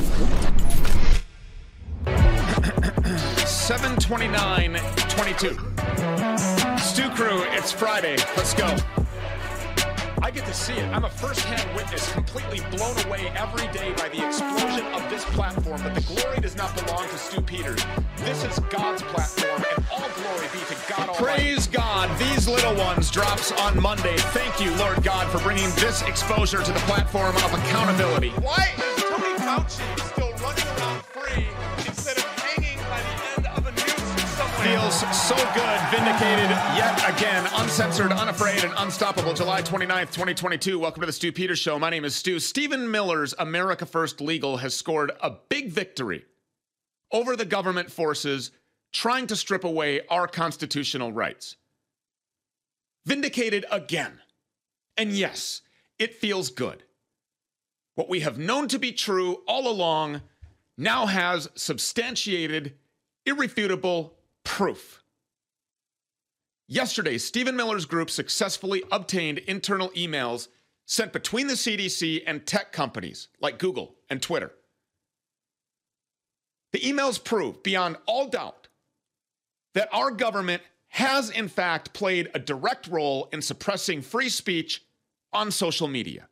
$729.22. Stu Crew, it's Friday. Let's go. I get to see it. I'm a first-hand witness, completely blown away every day by the explosion of this platform. But the glory does not belong to Stu Peters. This is God's platform, and all glory be to God Almighty. Praise God. These Little Ones drops on Monday. Thank you, Lord God, for bringing this exposure to the platform of accountability. Why is Tony Fauci still running around free instead of hanging by the end of a noose somewhere? Feels so good, vindicated yet again, uncensored, unafraid, and unstoppable. July 29th, 2022. Welcome to the Stu Peters Show. My name is Stu. Stephen Miller's America First Legal has scored a big victory over the government forces trying to strip away our constitutional rights. Vindicated again. And yes, it feels good. What we have known to be true all along now has substantiated, irrefutable proof. Yesterday, Stephen Miller's group successfully obtained internal emails sent between the CDC and tech companies like Google and Twitter. The emails prove beyond all doubt that our government has in fact played a direct role in suppressing free speech on social media.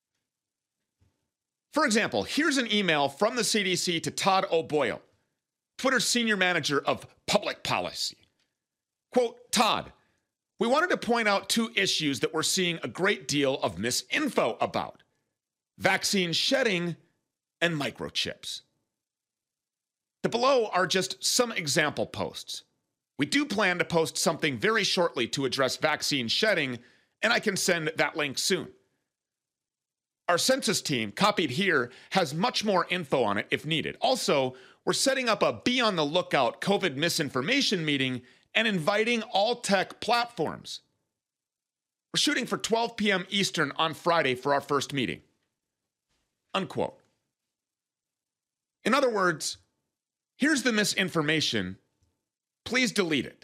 For example, here's an email from the CDC to Todd O'Boyle, Twitter's senior manager of public policy. Quote, Todd, we wanted to point out two issues that we're seeing a great deal of misinfo about: vaccine shedding and microchips. The below are just some example posts. We do plan to post something very shortly to address vaccine shedding, and I can send that link soon. Our census team, copied here, has much more info on it if needed. Also, we're setting up a Be on the Lookout COVID misinformation meeting and inviting all tech platforms. We're shooting for 12 p.m. Eastern on Friday for our first meeting. Unquote. In other words, here's the misinformation. Please delete it.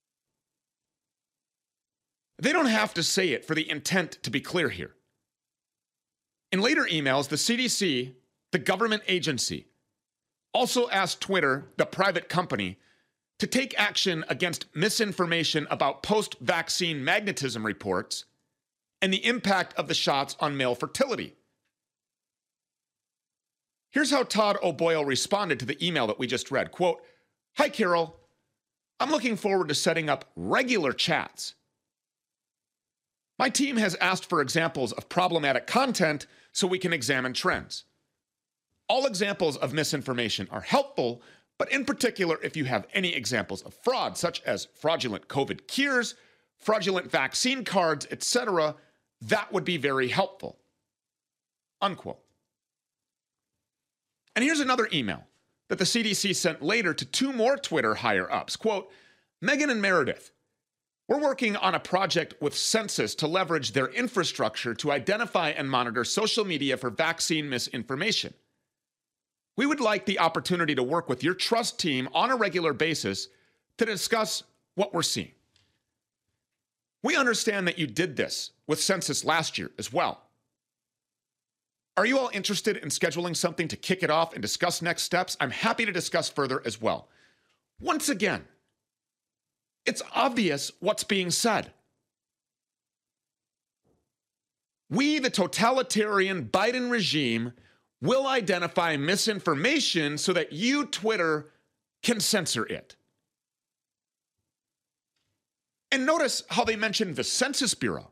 They don't have to say it for the intent to be clear here. In later emails, the CDC, the government agency, also asked Twitter, the private company, to take action against misinformation about post-vaccine magnetism reports and the impact of the shots on male fertility. Here's how Todd O'Boyle responded to the email that we just read. Quote, Hi, Carol. I'm looking forward to setting up regular chats. My team has asked for examples of problematic content so we can examine trends. All examples of misinformation are helpful, but in particular, if you have any examples of fraud, such as fraudulent COVID cures, fraudulent vaccine cards, etc., that would be very helpful. Unquote. And here's another email that the CDC sent later to two more Twitter higher-ups. Quote, Megan and Meredith, we're working on a project with Census to leverage their infrastructure to identify and monitor social media for vaccine misinformation. We would like the opportunity to work with your trust team on a regular basis to discuss what we're seeing. We understand that you did this with Census last year as well. Are you all interested in scheduling something to kick it off and discuss next steps? I'm happy to discuss further as well. Once again, it's obvious what's being said. We, the totalitarian Biden regime, will identify misinformation so that you, Twitter, can censor it. And notice how they mentioned the Census Bureau.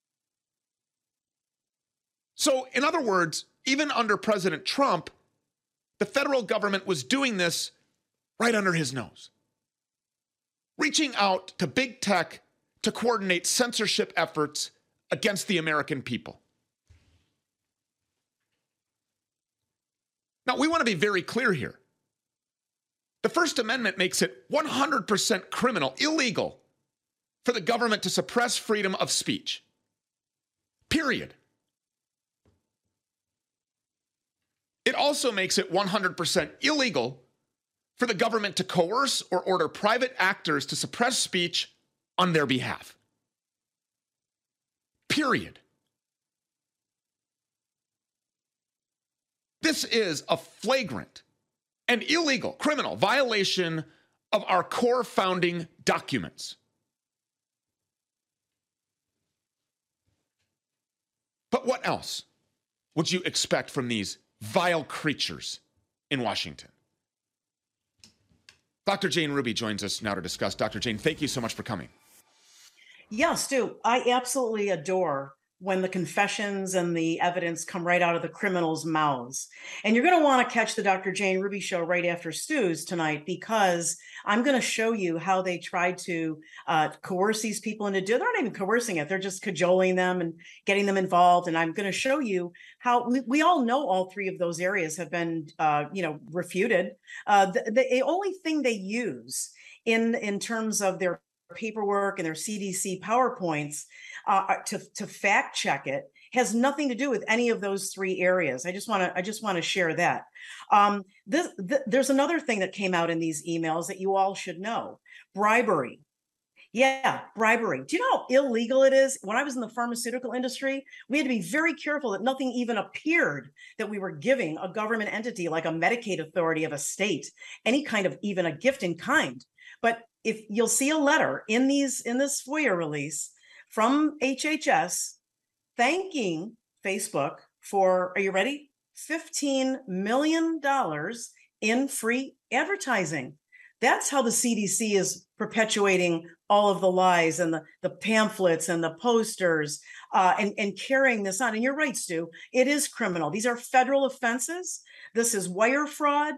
So, in other words, even under President Trump, the federal government was doing this right under his nose, reaching out to big tech to coordinate censorship efforts against the American people. Now, we want to be very clear here. The First Amendment makes it 100% criminal, illegal, for the government to suppress freedom of speech. Period. It also makes it 100% illegal for the government to coerce or order private actors to suppress speech on their behalf. Period. This is a flagrant and illegal criminal violation of our core founding documents. But what else would you expect from these vile creatures in Washington? Dr. Jane Ruby joins us now to discuss. Dr. Jane, thank you so much for coming. Yes, Stu, I absolutely adore when the confessions and the evidence come right out of the criminals' mouths. And you're going to want to catch the Dr. Jane Ruby show right after Stu's tonight, because I'm going to show you how they tried to coerce these people into they're not even coercing it. They're just cajoling them and getting them involved. And I'm going to show you how we all know all three of those areas have been, refuted. The only thing they use in terms of their paperwork and their CDC PowerPoints to fact check it has nothing to do with any of those three areas. I just want to share that. There's another thing that came out in these emails that you all should know: bribery. Yeah, bribery. Do you know how illegal it is? When I was in the pharmaceutical industry, we had to be very careful that nothing even appeared that we were giving a government entity like a Medicaid authority of a state any kind of even a gift in kind. But if you'll see a letter in this FOIA release from HHS thanking Facebook for, are you ready? $15 million in free advertising. That's how the CDC is perpetuating all of the lies and the pamphlets and the posters and carrying this on. And you're right, Stu, it is criminal. These are federal offenses. This is wire fraud.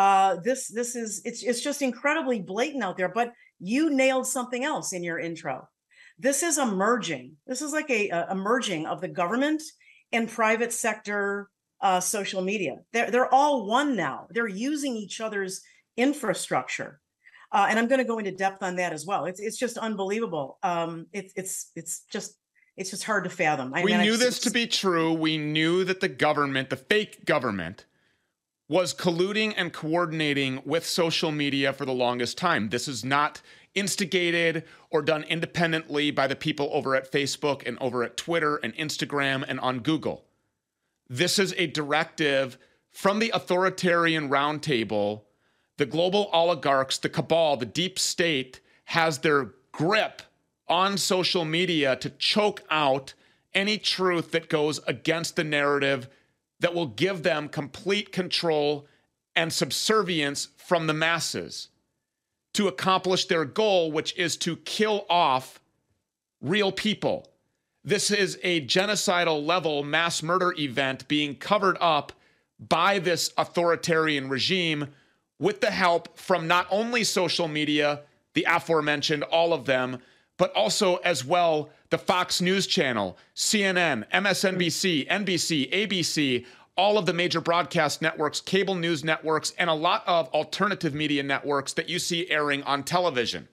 It's just incredibly blatant out there. But you nailed something else in your intro. This is emerging. This is like a merging of the government and private sector social media. They're all one now. They're using each other's infrastructure. And I'm going to go into depth on that as well. It's just unbelievable. It's just hard to fathom. We knew this to be true. We knew that the government, the fake government, was colluding and coordinating with social media for the longest time. This is not instigated or done independently by the people over at Facebook and over at Twitter and Instagram and on Google. This is a directive from the authoritarian roundtable. The global oligarchs, the cabal, the deep state has their grip on social media to choke out any truth that goes against the narrative that will give them complete control and subservience from the masses to accomplish their goal, which is to kill off real people. This is a genocidal level mass murder event being covered up by this authoritarian regime with the help from not only social media, the aforementioned, all of them, but also as well the Fox News Channel, CNN, MSNBC, NBC, ABC, all of the major broadcast networks, cable news networks, and a lot of alternative media networks that you see airing on television.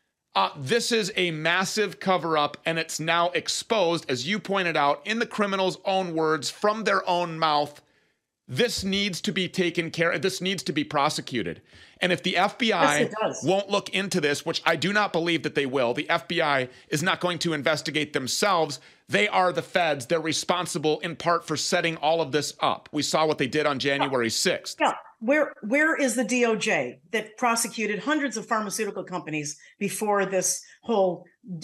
This is a massive cover-up, and it's now exposed, as you pointed out, in the criminals' own words, from their own mouth. This needs to be taken care of. This needs to be prosecuted. And if the FBI won't look into this, which I do not believe that they will, the FBI is not going to investigate themselves. They are the feds. They're responsible in part for setting all of this up. We saw what they did on January 6th. Yeah. Where is the DOJ that prosecuted hundreds of pharmaceutical companies before this whole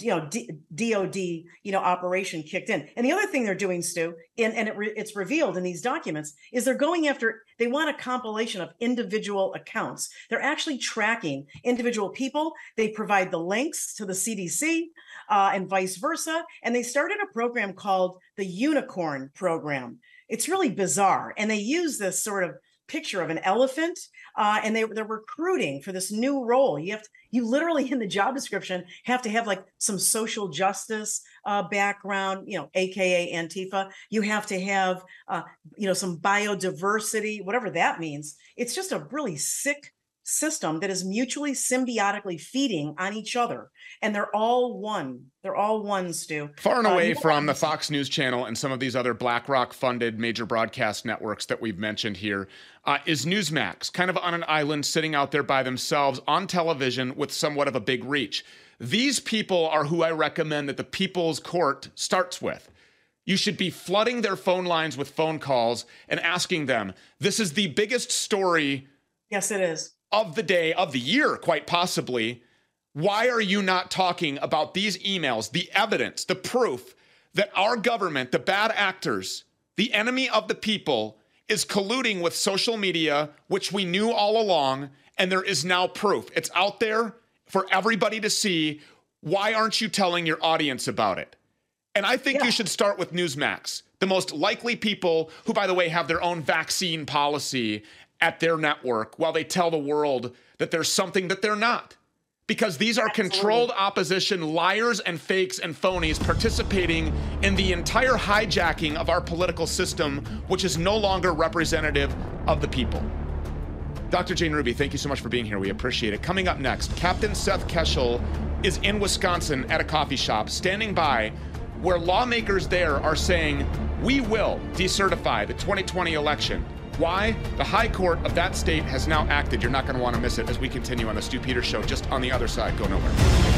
DOD operation kicked in? And the other thing they're doing, Stu, it's revealed in these documents, is they're going after, they want a compilation of individual accounts. They're actually tracking individual people. They provide the links to the CDC and vice versa. And they started a program called the Unicorn Program. It's really bizarre. And they use this sort of picture of an elephant, and they're recruiting for this new role. You literally in the job description have to have like some social justice background, AKA Antifa. You have to have some biodiversity, whatever that means. It's just a really sick system that is mutually symbiotically feeding on each other, and they're all one. They're all one, Stu. Far and away from the Fox News Channel and some of these other BlackRock-funded major broadcast networks that we've mentioned here is Newsmax, kind of on an island sitting out there by themselves on television with somewhat of a big reach. These people are who I recommend that the People's Court starts with. You should be flooding their phone lines with phone calls and asking them, this is the biggest story. Yes, it is. Of the day, of the year, quite possibly. Why are you not talking about these emails, the evidence, the proof that our government, the bad actors, the enemy of the people, is colluding with social media, which we knew all along, and there is now proof. It's out there for everybody to see. Why aren't you telling your audience about it? And I think you should start with Newsmax, the most likely people who, by the way, have their own vaccine policy at their network while they tell the world that there's something that they're not. Because these are controlled opposition liars and fakes and phonies participating in the entire hijacking of our political system, which is no longer representative of the people. Dr. Jane Ruby, thank you so much for being here. We appreciate it. Coming up next, Captain Seth Keshel is in Wisconsin at a coffee shop, standing by, where lawmakers there are saying, we will decertify the 2020 election. Why? The high court of that state has now acted. You're not going to want to miss it as we continue on the Stu Peters Show just on the other side. Go nowhere.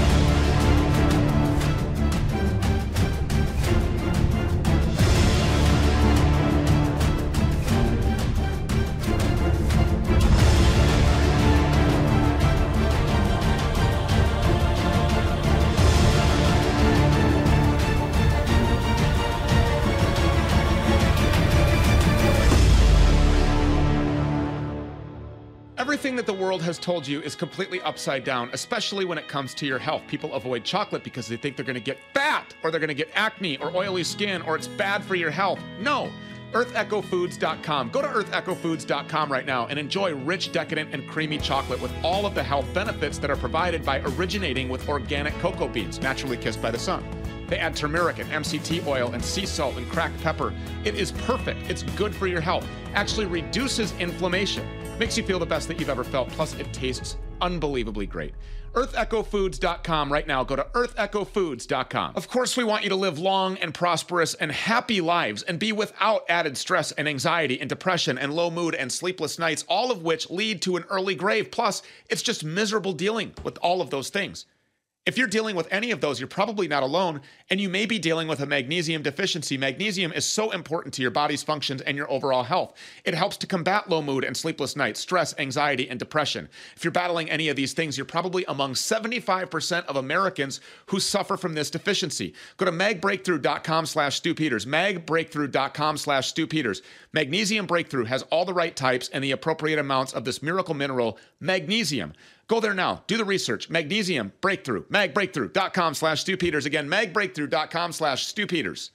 Everything that the world has told you is completely upside down, especially when it comes to your health. People avoid chocolate because they think they're going to get fat, or they're going to get acne or oily skin, or it's bad for your health. No. EarthEchoFoods.com. Go to EarthEchoFoods.com right now and enjoy rich, decadent, and creamy chocolate with all of the health benefits that are provided by originating with organic cocoa beans, naturally kissed by the sun. They add turmeric and MCT oil and sea salt and cracked pepper. It is perfect. It's good for your health. Actually reduces inflammation. Makes you feel the best that you've ever felt. Plus, it tastes unbelievably great. EarthEchoFoods.com right now. Go to EarthEchoFoods.com. Of course, we want you to live long and prosperous and happy lives and be without added stress and anxiety and depression and low mood and sleepless nights, all of which lead to an early grave. Plus, it's just miserable dealing with all of those things. If you're dealing with any of those, you're probably not alone, and you may be dealing with a magnesium deficiency. Magnesium is so important to your body's functions and your overall health. It helps to combat low mood and sleepless nights, stress, anxiety, and depression. If you're battling any of these things, you're probably among 75% of Americans who suffer from this deficiency. Go to magbreakthrough.com/Stu Peters, magbreakthrough.com/Stu Peters. Magnesium Breakthrough has all the right types and the appropriate amounts of this miracle mineral, magnesium. Go there now. Do the research. Magnesium Breakthrough. magbreakthrough.com/Stu Peters. Again, magbreakthrough.com/Stu Peters.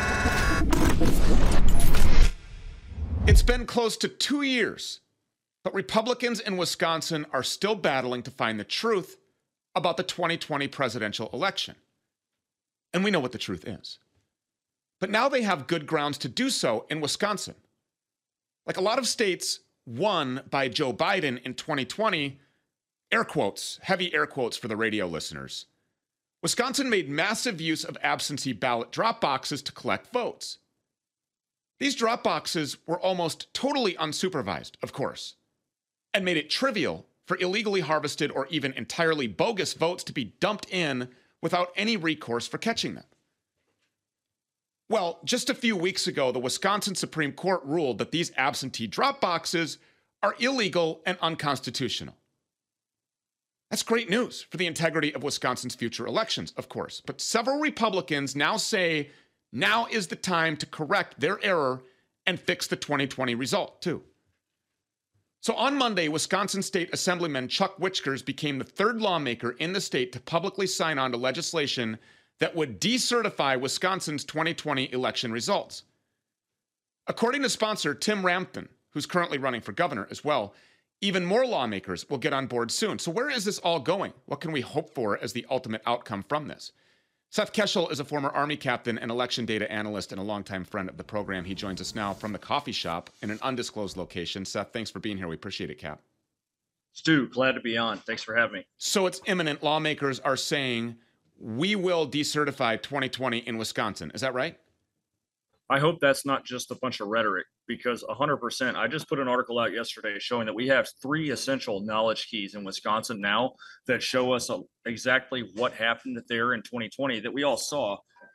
It's been close to 2 years, but Republicans in Wisconsin are still battling to find the truth about the 2020 presidential election. And we know what the truth is. But now they have good grounds to do so in Wisconsin. Like a lot of states won by Joe Biden in 2020, air quotes, heavy air quotes for the radio listeners. Wisconsin made massive use of absentee ballot drop boxes to collect votes. These drop boxes were almost totally unsupervised, of course, and made it trivial for illegally harvested or even entirely bogus votes to be dumped in without any recourse for catching them. Well, just a few weeks ago, the Wisconsin Supreme Court ruled that these absentee drop boxes are illegal and unconstitutional. That's great news for the integrity of Wisconsin's future elections, of course. But several Republicans now say now is the time to correct their error and fix the 2020 result, too. So on Monday, Wisconsin State Assemblyman Chuck Wichkers became the third lawmaker in the state to publicly sign on to legislation that would decertify Wisconsin's 2020 election results. According to sponsor Tim Ramthun, who's currently running for governor as well, even more lawmakers will get on board soon. So where is this all going? What can we hope for as the ultimate outcome from this? Seth Keshel is a former Army captain and election data analyst and a longtime friend of the program. He joins us now from the coffee shop in an undisclosed location. Seth, thanks for being here. We appreciate it, Cap. Stu, glad to be on. Thanks for having me. So it's imminent. Lawmakers are saying we will decertify 2020 in Wisconsin. Is that right? I hope that's not just a bunch of rhetoric, because 100%, I just put an article out yesterday showing that we have 3 essential knowledge keys in Wisconsin now that show us exactly what happened there in 2020 that we all saw.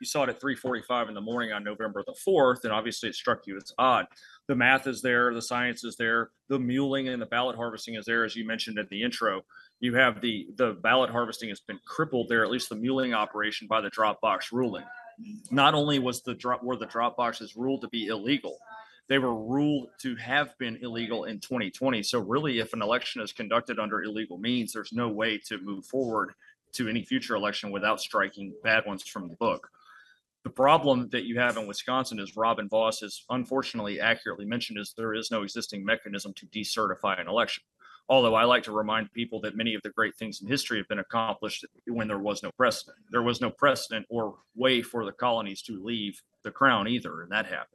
you saw it at 3:45 in the morning on November the 4th, and obviously it struck you as odd. The math is there, the science is there, the muling and the ballot harvesting is there, as you mentioned at the intro. You have the ballot harvesting has been crippled there, at least the muling operation, by the drop box ruling. Not only were the drop boxes ruled to be illegal, they were ruled to have been illegal in 2020. So really, if an election is conducted under illegal means, there's no way to move forward to any future election without striking bad ones from the book. The problem that you have in Wisconsin, as Robin Vos has unfortunately accurately mentioned, is there is no existing mechanism to decertify an election. Although I like to remind people that many of the great things in history have been accomplished when there was no precedent. There was no precedent or way for the colonies to leave the crown either, and that happened.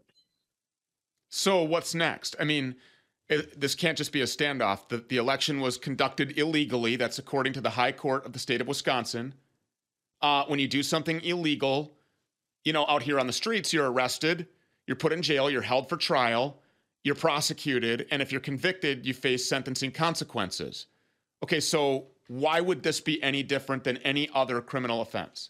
So what's next? I mean, this can't just be a standoff. The election was conducted illegally. That's according to the High Court of the state of Wisconsin. When you do something illegal, out here on the streets, you're arrested, you're put in jail, you're held for trial, you're prosecuted, and if you're convicted, you face sentencing consequences. Okay, so why would this be any different than any other criminal offense?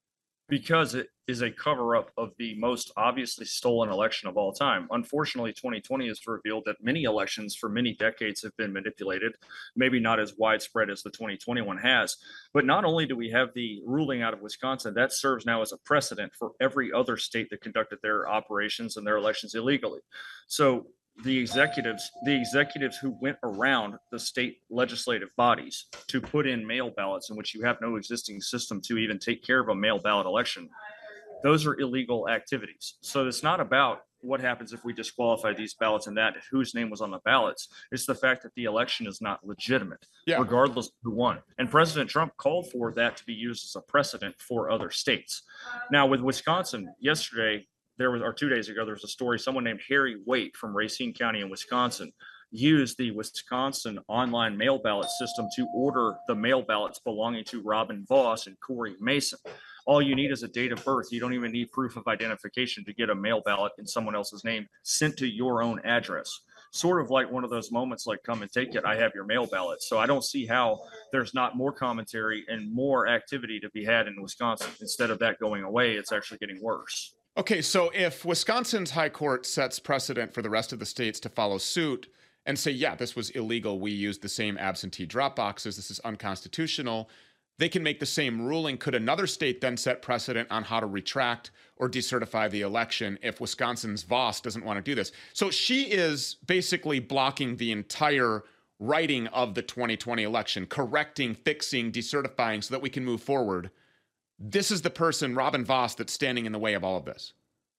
Because it is a cover-up of the most obviously stolen election of all time. Unfortunately, 2020 has revealed that many elections for many decades have been manipulated, maybe not as widespread as the 2021 has. But not only do we have the ruling out of Wisconsin, that serves now as a precedent for every other state that conducted their operations and their elections illegally. So the executives who went around the state legislative bodies to put in mail ballots in which you have no existing system to even take care of a mail ballot election, those are illegal activities. So it's not about what happens if we disqualify these ballots and that whose name was on the ballots. It's the fact that the election is not legitimate, regardless of who won. And President Trump called for that to be used as a precedent for other states. Now, with Wisconsin, yesterday, or 2 days ago, there was a story. Someone named Harry Waite from Racine County in Wisconsin used the Wisconsin online mail ballot system to order the mail ballots belonging to Robin Vos and Corey Mason. All you need is a date of birth. You don't even need proof of identification to get a mail ballot in someone else's name sent to your own address. Sort of like one of those moments like, come and take it, I have your mail ballot. So I don't see how there's not more commentary and more activity to be had in Wisconsin. Instead of that going away, it's actually getting worse. Okay, so if Wisconsin's high court sets precedent for the rest of the states to follow suit and say, yeah, this was illegal, we used the same absentee drop boxes, this is unconstitutional, they can make the same ruling. Could another state then set precedent on how to retract or decertify the election if Wisconsin's Vos doesn't want to do this? So she is basically blocking the entire writing of the 2020 election, correcting, fixing, decertifying so that we can move forward. This is the person, Robin Vos, that's standing in the way of all of this.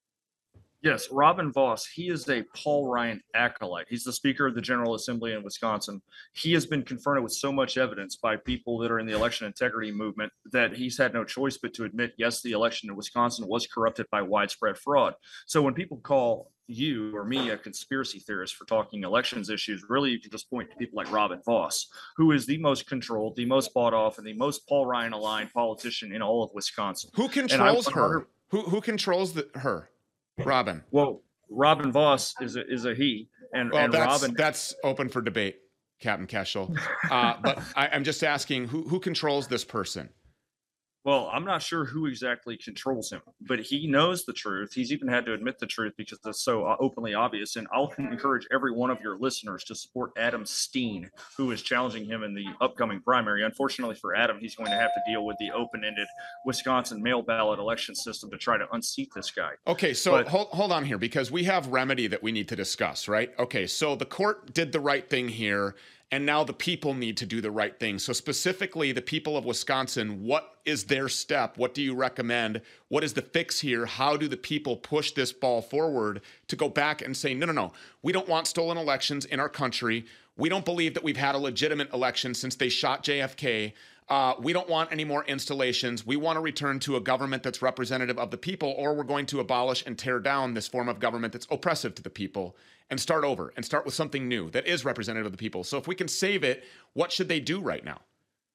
Yes, Robin Vos, he is a Paul Ryan acolyte. He's the Speaker of the General Assembly in Wisconsin. He has been confronted with so much evidence by people that are in the election integrity movement that he's had no choice but to admit, yes, the election in Wisconsin was corrupted by widespread fraud. So when people call you or me a conspiracy theorist for talking elections issues, really you can just point to people like Robin Vos, who is the most controlled, the most bought off, and the most Paul Ryan aligned politician in all of Wisconsin. Who controls her? Who controls her? Robin. Well, Robin Vos is a he, and Robin. That's open for debate, Captain Keschel. But I'm just asking, who controls this person? Well, I'm not sure who exactly controls him, but he knows the truth. He's even had to admit the truth because it's so openly obvious. And I'll encourage every one of your listeners to support Adam Steen, who is challenging him in the upcoming primary. Unfortunately for Adam, he's going to have to deal with the open-ended Wisconsin mail ballot election system to try to unseat this guy. Okay, so hold on here, because we have remedy that we need to discuss, right? Okay, so the court did the right thing here, and now the people need to do the right thing. So specifically, the people of Wisconsin, what is their step? What do you recommend? What is the fix here? How do the people push this ball forward to go back and say, no, we don't want stolen elections in our country. We don't believe that we've had a legitimate election since they shot JFK. We don't want any more installations. We want to return to a government that's representative of the people, or we're going to abolish and tear down this form of government that's oppressive to the people and start over and start with something new that is representative of the people. So if we can save it, what should they do right now?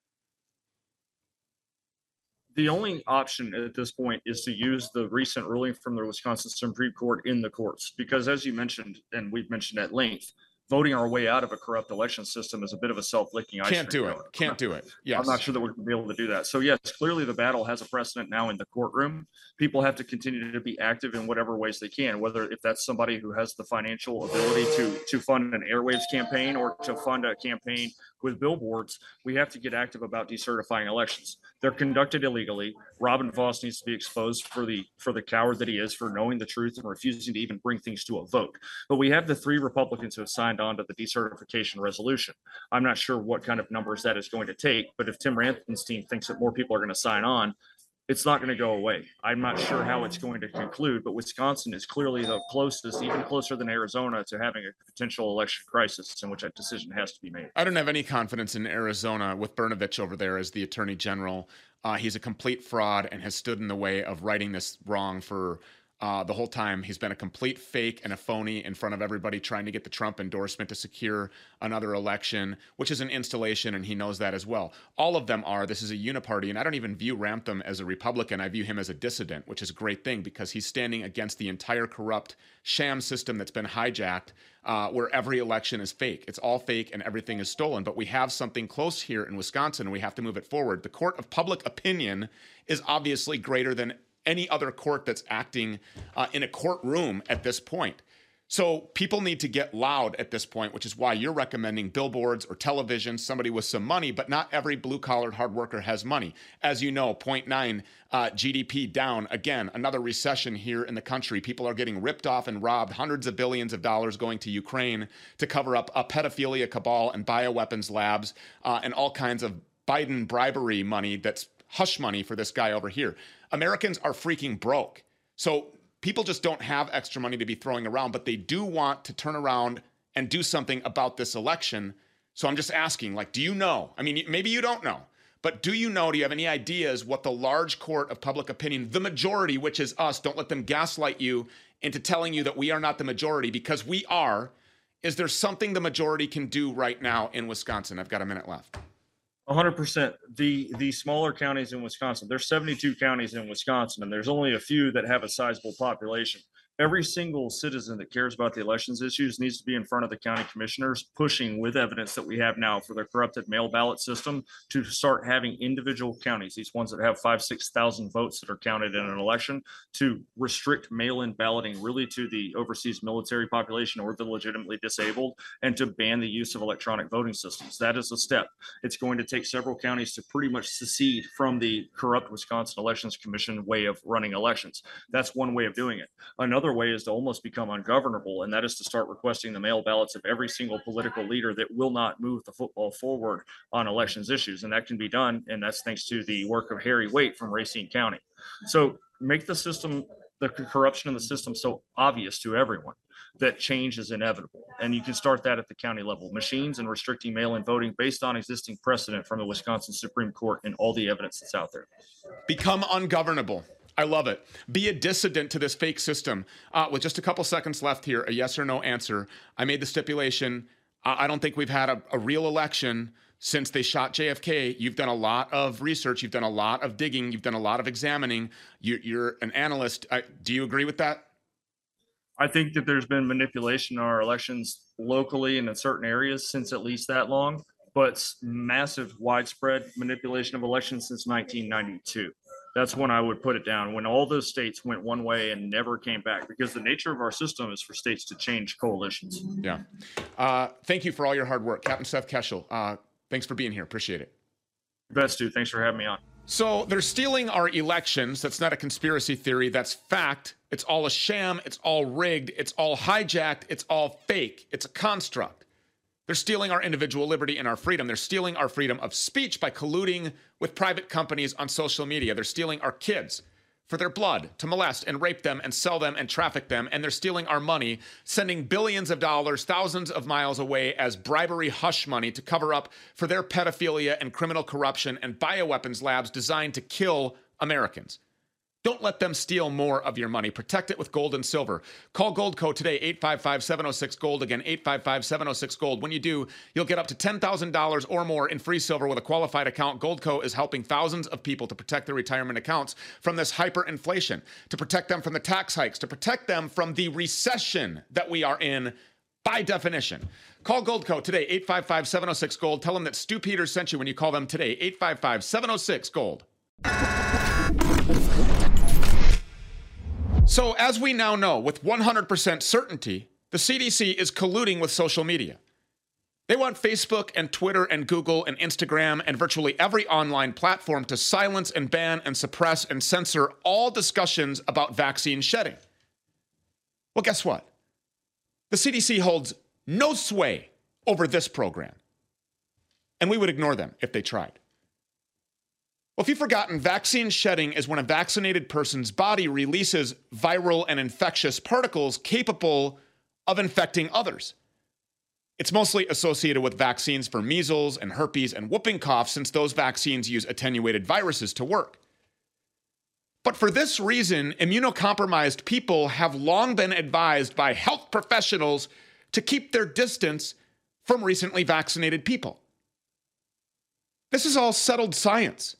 The only option at this point is to use the recent ruling from the Wisconsin Supreme Court in the courts, because as you mentioned, and we've mentioned at length, voting our way out of a corrupt election system is a bit of a self-licking ice Can't do cream it. cone. Can't do it. Yes. I'm not sure that we're going to be able to do that. So yes, clearly the battle has a precedent now in the courtroom. People have to continue to be active in whatever ways they can, whether if that's somebody who has the financial ability to fund an airwaves campaign or to fund a campaign with billboards. We have to get active about decertifying elections. They're conducted illegally. Robin Vos needs to be exposed for the coward that he is, for knowing the truth and refusing to even bring things to a vote. But we have the 3 Republicans who have signed on to the decertification resolution. I'm not sure what kind of numbers that is going to take, but if Tim Rathbun's team thinks that more people are going to sign on, it's not going to go away. I'm not sure how it's going to conclude, but Wisconsin is clearly the closest, even closer than Arizona, to having a potential election crisis in which a decision has to be made. I don't have any confidence in Arizona with Brnovich over there as the attorney general. He's a complete fraud and has stood in the way of righting this wrong for the whole time. He's been a complete fake and a phony in front of everybody, trying to get the Trump endorsement to secure another election, which is an installation, and he knows that as well. All of them are. This is a uniparty, and I don't even view Ramthun as a Republican. I view him as a dissident, which is a great thing because he's standing against the entire corrupt sham system that's been hijacked, where every election is fake. It's all fake and everything is stolen. But we have something close here in Wisconsin, and we have to move it forward. The court of public opinion is obviously greater than any other court that's acting in a courtroom at this point. So people need to get loud at this point, which is why you're recommending billboards or television, somebody with some money, but not every blue-collar hard worker has money. As you know, 0.9 GDP down. Again, another recession here in the country. People are getting ripped off and robbed, hundreds of billions of dollars going to Ukraine to cover up a pedophilia cabal and bioweapons labs and all kinds of Biden bribery money that's hush money for this guy over here. Americans are freaking broke. So people just don't have extra money to be throwing around, but they do want to turn around and do something about this election. So I'm just asking, like, do you know? I mean, maybe you don't know, but do you know, do you have any ideas what the large court of public opinion, the majority, which is us, don't let them gaslight you into telling you that we are not the majority, because we are. Is there something the majority can do right now in Wisconsin? I've got a minute left. 100%. The smaller counties in Wisconsin, there's 72 counties in Wisconsin, and there's only a few that have a sizable population. Every single citizen that cares about the elections issues needs to be in front of the county commissioners, pushing with evidence that we have now for the corrupted mail ballot system to start having individual counties, these ones that have 5,000 to 6,000 votes that are counted in an election, to restrict mail-in balloting really to the overseas military population or the legitimately disabled, and to ban the use of electronic voting systems. That is a step. It's going to take several counties to pretty much secede from the corrupt Wisconsin Elections Commission way of running elections. That's one way of doing it. Another way is to almost become ungovernable, and that is to start requesting the mail ballots of every single political leader that will not move the football forward on elections issues. And that can be done, and that's thanks to the work of Harry Waite from Racine County. So make the system, the corruption in the system, so obvious to everyone that change is inevitable. And you can start that at the county level. Machines and restricting mail-in voting based on existing precedent from the Wisconsin Supreme Court and all the evidence that's out there. Become ungovernable. I love it. Be a dissident to this fake system. With just a couple seconds left here, a yes or no answer. I made the stipulation. I don't think we've had a real election since they shot JFK. You've done a lot of research. You've done a lot of digging. You've done a lot of examining. You're an analyst. Do you agree with that? I think that there's been manipulation in our elections locally and in certain areas since at least that long, but massive widespread manipulation of elections since 1992. That's when I would put it down, when all those states went one way and never came back, because the nature of our system is for states to change coalitions. Yeah. Thank you for all your hard work. Captain Seth Keshel, thanks for being here. Appreciate it. Best, Stu. Thanks for having me on. So they're stealing our elections. That's not a conspiracy theory. That's fact. It's all a sham. It's all rigged. It's all hijacked. It's all fake. It's a construct. They're stealing our individual liberty and our freedom. They're stealing our freedom of speech by colluding with private companies on social media. They're stealing our kids for their blood to molest and rape them and sell them and traffic them. And they're stealing our money, sending billions of dollars, thousands of miles away as bribery hush money to cover up for their pedophilia and criminal corruption and bioweapons labs designed to kill Americans. Don't let them steal more of your money. Protect it with gold and silver. Call Goldco today, 855-706-GOLD. Again, 855-706-GOLD. When you do, you'll get up to $10,000 or more in free silver with a qualified account. Goldco is helping thousands of people to protect their retirement accounts from this hyperinflation, to protect them from the tax hikes, to protect them from the recession that we are in. by definition. Call Goldco today, 855-706-GOLD. Tell them that Stu Peters sent you when you call them today, 855-706-GOLD. So as we now know with 100% certainty, the CDC is colluding with social media. They want Facebook and Twitter and Google and Instagram and virtually every online platform to silence and ban and suppress and censor all discussions about vaccine shedding. Well, guess what? The CDC holds no sway over this program. And we would ignore them if they tried. Well, if you've forgotten, vaccine shedding is when a vaccinated person's body releases viral and infectious particles capable of infecting others. It's mostly associated with vaccines for measles and herpes and whooping cough, since those vaccines use attenuated viruses to work. But for this reason, immunocompromised people have long been advised by health professionals to keep their distance from recently vaccinated people. This is all settled science.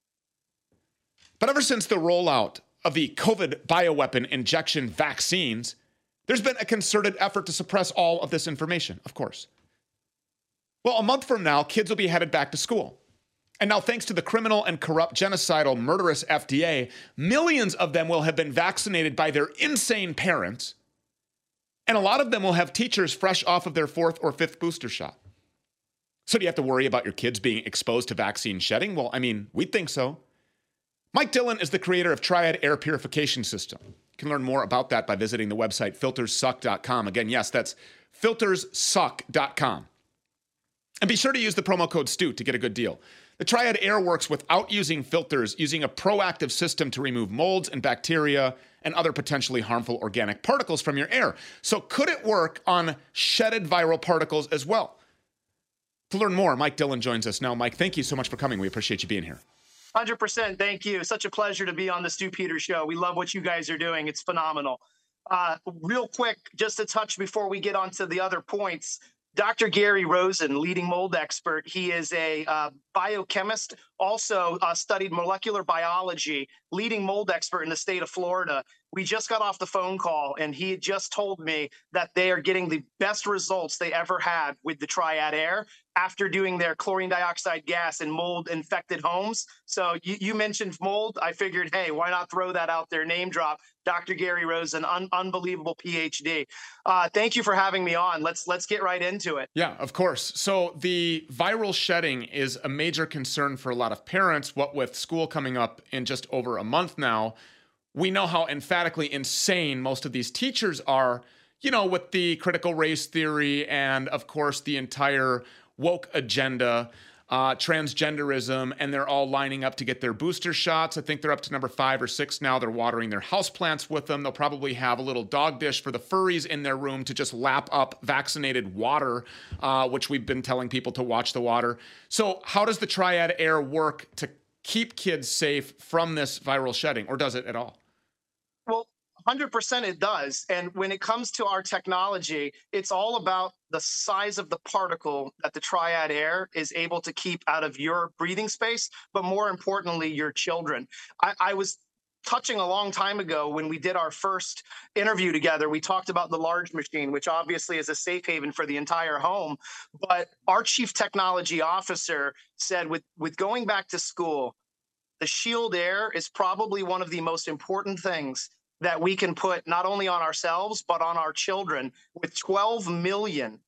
But ever since the rollout of the COVID bioweapon injection vaccines, there's been a concerted effort to suppress all of this information, of course. Well, a month from now, kids will be headed back to school. And now, thanks to the criminal and corrupt, genocidal, murderous FDA, millions of them will have been vaccinated by their insane parents, and a lot of them will have teachers fresh off of their 4th or 5th booster shot. So do you have to worry about your kids being exposed to vaccine shedding? Well, I mean, we'd think so. Mike Dillon is the creator of Triad Air Purification System. You can learn more about that by visiting the website filterssuck.com. Again, yes, that's filterssuck.com. And be sure to use the promo code STU to get a good deal. The Triad Air works without using filters, using a proactive system to remove molds and bacteria and other potentially harmful organic particles from your air. So could it work on shedded viral particles as well? To learn more, Mike Dillon joins us now. Mike, thank you so much for coming. We appreciate you being here. 100%. Thank you. Such a pleasure to be on the Stu Peters Show. We love what you guys are doing. It's phenomenal. Real quick, just to touch before we get on to the other points, Dr. Gary Rosen, leading mold expert. He is a biochemist, also studied molecular biology, leading mold expert in the state of Florida. We just got off the phone call, and he had just told me that they are getting the best results they ever had with the Triad Air after doing their chlorine dioxide gas in mold-infected homes. So you mentioned mold. I figured, hey, why not throw that out there, name drop. Dr. Gary Rosen, unbelievable PhD. Thank you for having me on. Let's get right into it. Yeah, of course. So the viral shedding is a major concern for a lot of parents. What with school coming up in just over a month now, we know how emphatically insane most of these teachers are, you know, with the critical race theory and, of course, the entire woke agenda, transgenderism, and they're all lining up to get their booster shots. I think they're up to number 5 or 6 now. They're watering their houseplants with them. They'll probably have a little dog dish for the furries in their room to just lap up vaccinated water, which we've been telling people to watch the water. So how does the Triad Air work to keep kids safe from this viral shedding, or does it at all? Well, 100% it does. And when it comes to our technology, it's all about the size of the particle that the Triad Air is able to keep out of your breathing space, but more importantly, your children. I was touching a long time ago when we did our first interview together, we talked about the large machine, which obviously is a safe haven for the entire home. But our chief technology officer said with going back to school, the Shield Air is probably one of the most important things that we can put not only on ourselves, but on our children. With 12 million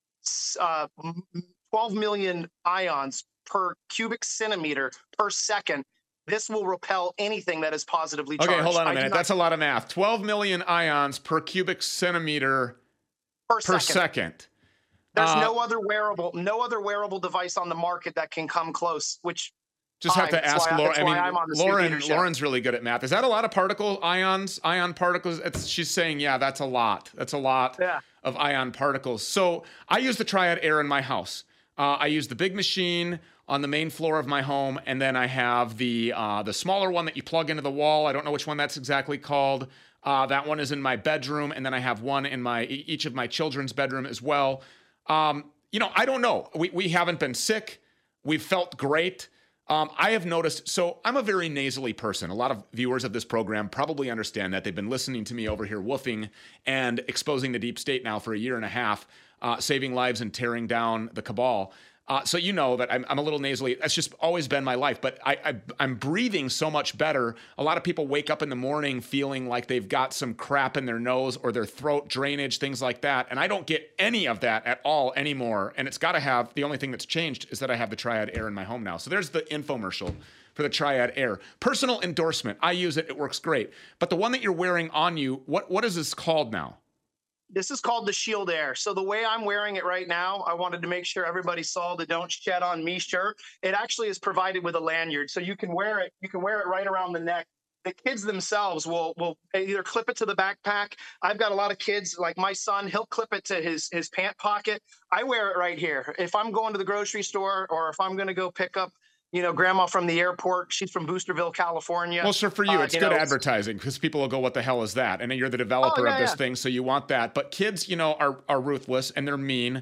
ions per cubic centimeter per second, this will repel anything that is positively charged. Okay, hold on a minute. That's a lot of math. 12 million ions per cubic centimeter per second. There's no other wearable device on the market that can come close, which just have to ask Laura. Lauren's really good at math. Is that a lot of ion particles? She's saying, yeah, that's a lot. That's a lot of ion particles. So I use the Triad Air in my house. I use the big machine on the main floor of my home, and then I have the smaller one that you plug into the wall. I don't know which one that's exactly called. That one is in my bedroom, and then I have one in each of my children's bedroom as well. I don't know. We haven't been sick. We've felt great. I have noticed, so I'm a very nasally person. A lot of viewers of this program probably understand that. They've been listening to me over here woofing and exposing the deep state now for a year and a half. saving lives and tearing down the cabal. So you know that I'm a little nasally. That's just always been my life. But I'm breathing so much better. A lot of people wake up in the morning feeling like they've got some crap in their nose or their throat drainage, things like that. And I don't get any of that at all anymore. And it's got to have, the only thing that's changed is that I have the Triad Air in my home now. So there's the infomercial for the Triad Air. Personal endorsement. I use it. It works great. But the one that you're wearing on you, what is this called now? This is called the Shield Air. So the way I'm wearing it right now, I wanted to make sure everybody saw the "Don't Shed on Me" shirt. It actually is provided with a lanyard, so you can wear it. You can wear it right around the neck. The kids themselves will either clip it to the backpack. I've got a lot of kids, like my son, he'll clip it to his pant pocket. I wear it right here. If I'm going to the grocery store or if I'm going to go pick up, grandma from the airport, she's from Boosterville, California. Well, sure, for you, it's good advertising because people will go, what the hell is that? And you're the developer of this thing, so you want that. But kids, are ruthless and they're mean.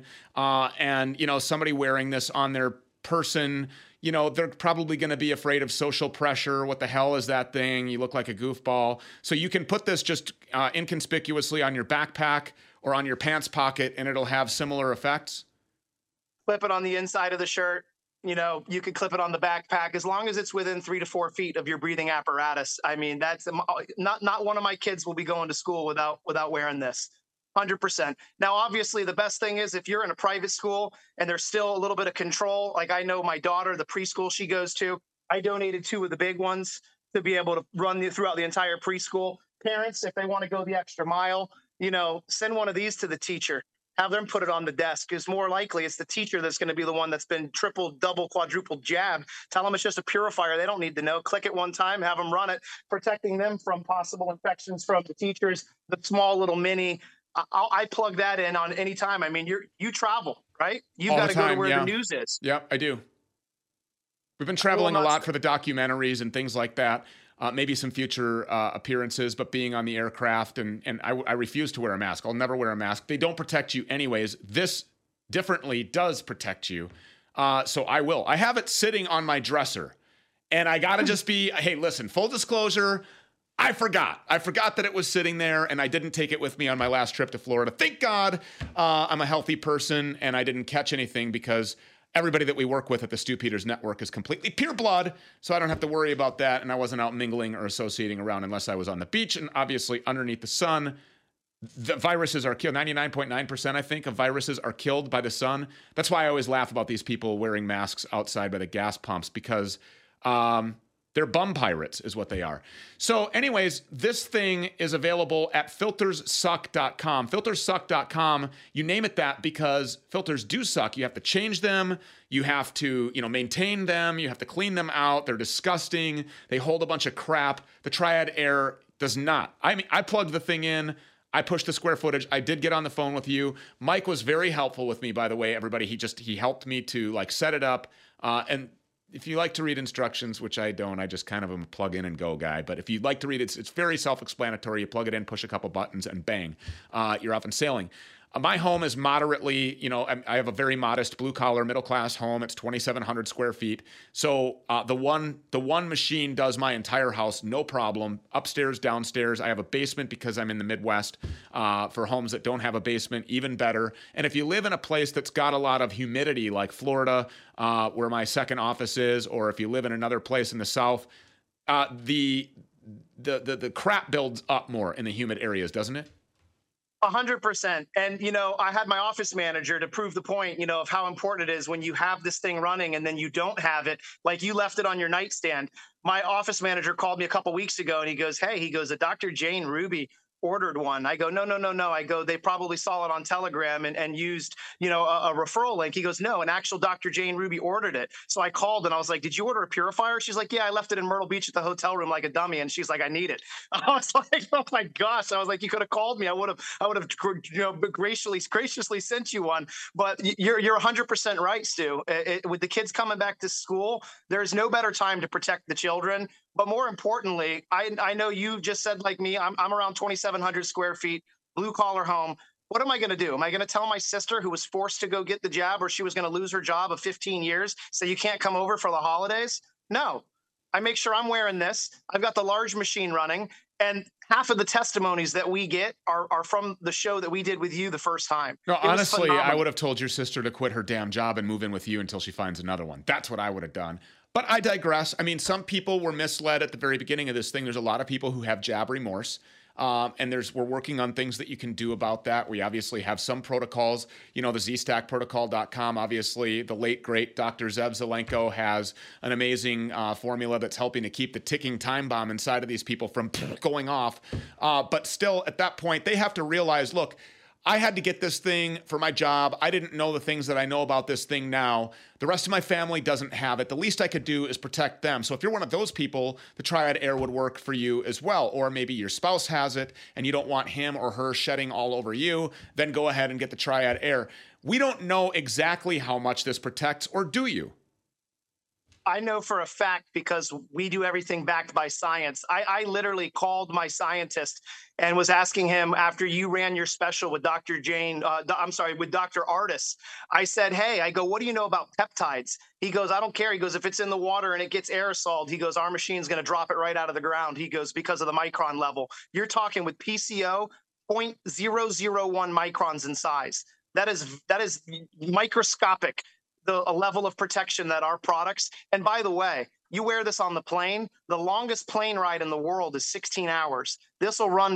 And somebody wearing this on their person, they're probably going to be afraid of social pressure. What the hell is that thing? You look like a goofball. So you can put this just inconspicuously on your backpack or on your pants pocket, and it'll have similar effects. Clip it on the inside of the shirt. You could clip it on the backpack as long as it's within 3 to 4 feet of your breathing apparatus. I mean, that's not one of my kids will be going to school without wearing this. 100%. Now, obviously, the best thing is if you're in a private school and there's still a little bit of control. Like I know my daughter, the preschool she goes to, I donated 2 of the big ones to be able to run throughout the entire preschool. Parents, if they want to go the extra mile, send one of these to the teacher. Have them put it on the desk, because more likely it's the teacher that's going to be the one that's been triple, double, quadruple jabbed. Tell them it's just a purifier. They don't need to know. Click it one time, have them run it, protecting them from possible infections from the teachers, the small little mini. I plug that in on any time. I mean, you travel, right? You've got to go to where the news is. Yeah, I do. We've been traveling a lot for the documentaries and things like that. Maybe some future appearances, but being on the aircraft, and I refuse to wear a mask. I'll never wear a mask. They don't protect you anyways. This differently does protect you. So I will. I have it sitting on my dresser, and I got to just be, hey, listen, full disclosure, I forgot that it was sitting there, and I didn't take it with me on my last trip to Florida. Thank God I'm a healthy person, and I didn't catch anything because everybody that we work with at the Stu Peters Network is completely pure blood, so I don't have to worry about that, and I wasn't out mingling or associating around unless I was on the beach and obviously underneath the sun. The viruses are killed. 99.9%, I think, of viruses are killed by the sun. That's why I always laugh about these people wearing masks outside by the gas pumps, because they're bum pirates is what they are. So anyways, this thing is available at filterssuck.com. Filterssuck.com, you name it that because filters do suck. You have to change them. You have to, maintain them. You have to clean them out. They're disgusting. They hold a bunch of crap. The Triad Air does not. I mean, I plugged the thing in. I pushed the square footage. I did get on the phone with you. Mike was very helpful with me, by the way, everybody. He helped me to set it up. And if you like to read instructions, which I don't, I just kind of am a plug in and go guy. But if you'd like to read it, it's very self-explanatory. You plug it in, push a couple buttons, and bang, you're off and sailing. My home is moderately, I have a very modest blue-collar, middle-class home. It's 2,700 square feet. So the one machine does my entire house, no problem. Upstairs, downstairs. I have a basement because I'm in the Midwest. For homes that don't have a basement, even better. And if you live in a place that's got a lot of humidity, like Florida, where my second office is, or if you live in another place in the South, the crap builds up more in the humid areas, doesn't it? 100%. And, I had my office manager to prove the point, of how important it is when you have this thing running and then you don't have it, like you left it on your nightstand. My office manager called me a couple weeks ago and he goes, a Dr. Jane Ruby ordered one. I go, no. I go, they probably saw it on Telegram and used, a referral link. He goes, no, an actual Dr. Jane Ruby ordered it. So I called and I was like, did you order a purifier? She's like, yeah, I left it in Myrtle Beach at the hotel room like a dummy. And she's like, I need it. I was like, oh my gosh. I was like, you could have called me. I would have, graciously sent you one. But you're 100% right, Stu. With the kids coming back to school, there's no better time to protect the children. But more importantly, I know you just said, like me, I'm around 2,700 square feet, blue collar home. What am I going to do? Am I going to tell my sister who was forced to go get the jab, or she was going to lose her job of 15 years, say you can't come over for the holidays? No. I make sure I'm wearing this. I've got the large machine running. And half of the testimonies that we get are from the show that we did with you the first time. No, It was honestly, I phenomenal. would have told your sister to quit her damn job and move in with you until she finds another one. That's what I would have done. But I digress. I mean, some people were misled at the very beginning of this thing. There's a lot of people who have job remorse. And we're working on things that you can do about that. We obviously have some protocols, the zstackprotocol.com. Obviously, the late, great Dr. Zev Zelenko has an amazing formula that's helping to keep the ticking time bomb inside of these people from going off. But still, at that point, they have to realize, look, I had to get this thing for my job. I didn't know the things that I know about this thing now. The rest of my family doesn't have it. The least I could do is protect them. So if you're one of those people, the Triad Air would work for you as well. Or maybe your spouse has it and you don't want him or her shedding all over you, then go ahead and get the Triad Air. We don't know exactly how much this protects, or do you? I know for a fact because we do everything backed by science. I literally called my scientist and was asking him after you ran your special with Dr. with Dr. Artis. I said, hey, I go, what do you know about peptides? He goes, I don't care. He goes, if it's in the water and it gets aerosoled, he goes, our machine's going to drop it right out of the ground. He goes, because of the micron level. You're talking with PCO, 0.001 microns in size. That is microscopic. A level of protection that our products, and by the way, you wear this on the plane, the longest plane ride in the world is 16 hours. This will run.